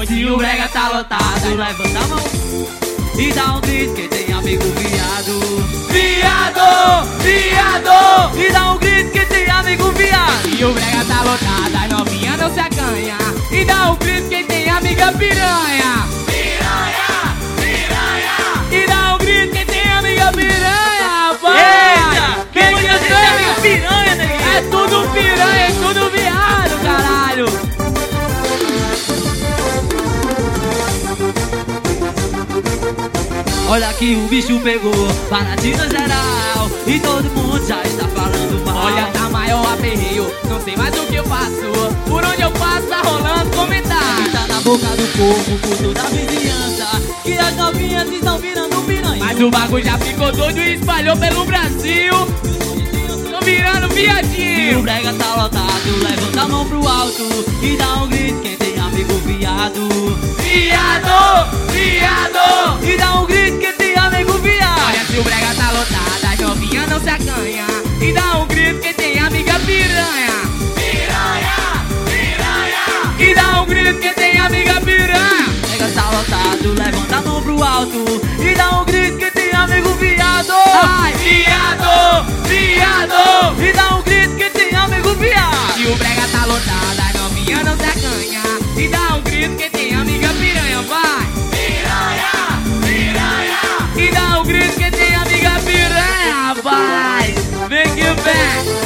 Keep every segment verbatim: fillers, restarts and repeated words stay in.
Se o brega tá lotado, levanta a mão e dá um grito quem tem amigo viado. Viado, viado, e dá um grito quem tem amigo viado. Se o brega tá lotado, as novinha não se acanha. E dá um grito quem tem amiga piranha. Piranha, piranha, E dá um grito quem tem amiga piranha, rapaz. eita, quem Quem você que tem tem? amigo piranha, neguinho? É tudo piranha, é tudo viado, caralho. Olha que o bicho pegou, Paratina geral, e todo mundo já está falando mal. Olha, tá maior aperreio, não sei mais o que eu faço. Por onde eu passo tá rolando comentário. Tá na boca do povo, por toda a vizinhança, que as novinhas estão virando piranha. Mas o bagulho já ficou doido e espalhou pelo Brasil. Tô virando Se o viadinho. brega tá lotado, levanta a mão pro alto e dá um grito quem tem amigo viado. Viado, viado. E dá um grito quem tem amigo viado. Olha, se o brega tá lotado, as novinha não se acanha. E dá um grito quem tem amiga piranha. Piranha, piranha. E dá um grito quem tem amiga piranha. Brega tá lotado, levanta a mão pro alto e dá um grito quem tem amigo viado. Ai, viado, viado. E dá um grito quem tem amigo viado. Se o brega tá lotado, as novinha não se acanha. E dá um grito quem tem amiga piranha, vai. Piranha, piranha. E dá um grito quem tem amiga piranha, vai. Vem que vem.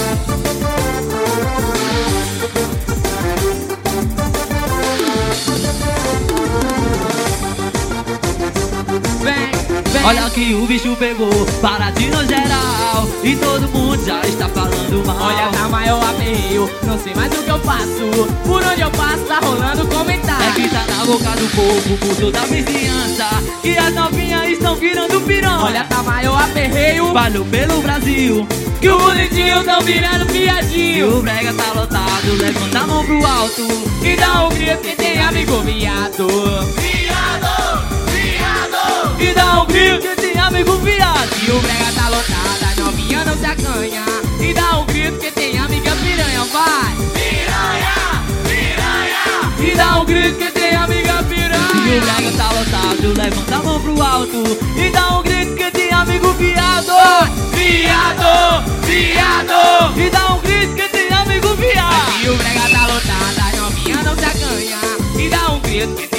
Vem, vem. Olha que o bicho pegou, Paratina geral, e todo mundo já está falando mal. Olha, tá maior aperreio, não sei mais o que eu faço. Por onde eu passo tá rolando É comentário. que tá na boca do povo, por toda a vizinhança, que as novinhas estão virando piranha. Olha, tá maior aperreio, Espalhou pelo Brasil, que o bonitinho tão virando e viadinho. o brega tá lotado, levanta a mão pro alto. E dá um grito quem tem amigo viado. Viado, viado. E dá um grito que tem amigo viado. E o brega tá lotado, as novinha não se acanha. E dá um grito quem tem amiga piranha, vai. Piranha, piranha. E dá um grito quem tem amiga E o piranha. brega tá lotado, levanta a mão pro alto e dá um grito que tem amigo viado. Viado, viado. E dá um grito que tem amigo viado. E o brega tá lotado, as novinha não se acanha. E dá um grito quem tem